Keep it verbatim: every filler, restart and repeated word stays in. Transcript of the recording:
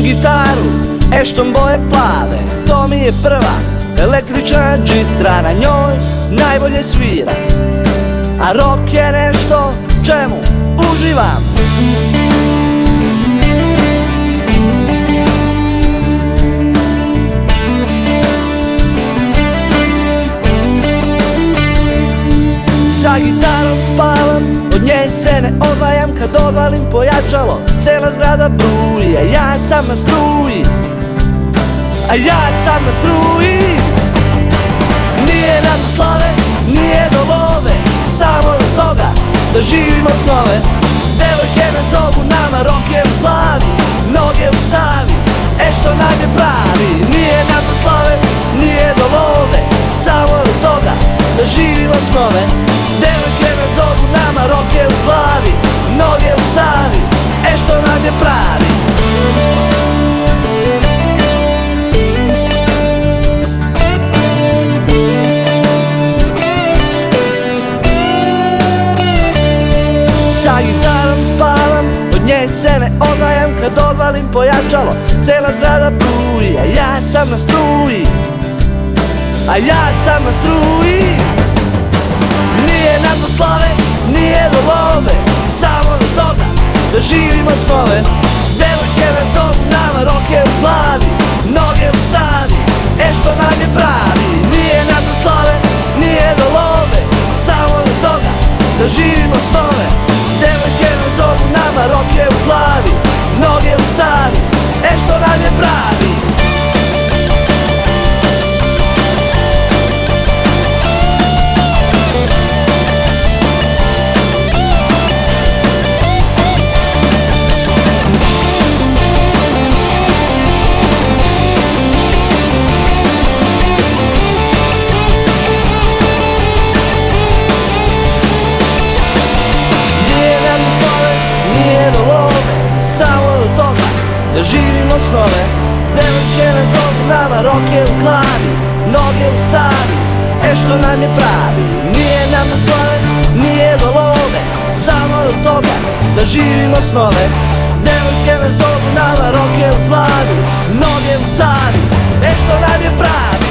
gitaru, eštom boje plave. To mi je prva električna džitra, na njoj najbolje svira. A rock je nešto čemu uživam. Sa gitarom spavam, od nje se ne odvajam. Kad odvalim pojačalo, cela zgrada bruji. A ja sam na struji, a ja sam na struji. Nije nam do slave, nije do love, samo do toga da živimo snove. Devojke me zovu, nama rock je u glavi, noge u savi, e što nam je pravi. Nije nam do slave, nije do love, samo do toga da živimo snove. Devojke me zovu, nama rock je u glavi, noge u savi, e što nam je pravi. Sa gitarom spavam, od nje se ne odvajam. Kad odvalim pojačalo, cela zgrada bruji. A ja sam na struji, a ja sam na struji. Nije nam do slave, nije do love, samo do toga da živimo snove. Devojke me zovu, nama rock je u glavi, noge u savi, e što nam je pravi. Nije nam do slave, nije do love, samo do toga da živimo snove. Devojke me zovu, nama rock je u glavi, noge u savi, e što nam je pravi. Da živimo snove. Devojke me zovu, nama rock je u glavi, noge u savi, e što nam je pravi. Nije nam do slave, nije do love, samo do toga da živimo snove. Devojke me zovu, nama rock je u glavi, noge u savi, e što nam je pravi.